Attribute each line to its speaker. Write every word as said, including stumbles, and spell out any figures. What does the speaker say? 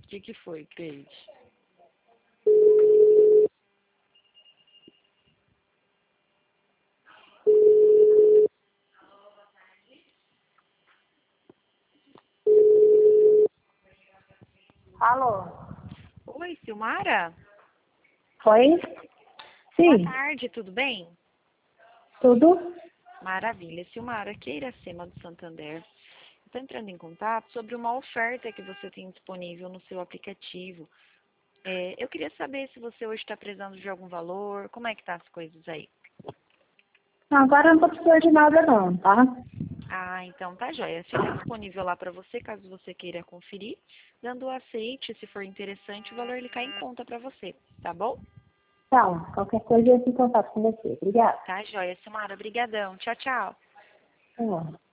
Speaker 1: que que foi, Paige?
Speaker 2: Alô?
Speaker 1: Oi, Silmara?
Speaker 2: Foi?
Speaker 1: Boa
Speaker 2: Sim.
Speaker 1: tarde, tudo bem?
Speaker 2: Tudo?
Speaker 1: Maravilha. Silmara, aqui é Iracema do Santander. Estou entrando em contato sobre uma oferta que você tem disponível no seu aplicativo. É, eu queria saber se você hoje está precisando de algum valor, como é que tá as coisas aí?
Speaker 2: Agora eu não tô precisando de nada não, tá?
Speaker 1: Ah, então tá joia. Fica disponível lá para você, caso você queira conferir. Dando o aceite, se for interessante, o valor ele cai em conta para você, tá bom?
Speaker 2: Tá, qualquer coisa eu entro em contato com você. Obrigada.
Speaker 1: Tá joia, Silmara. Obrigadão. Tchau, tchau.
Speaker 2: Tá bom.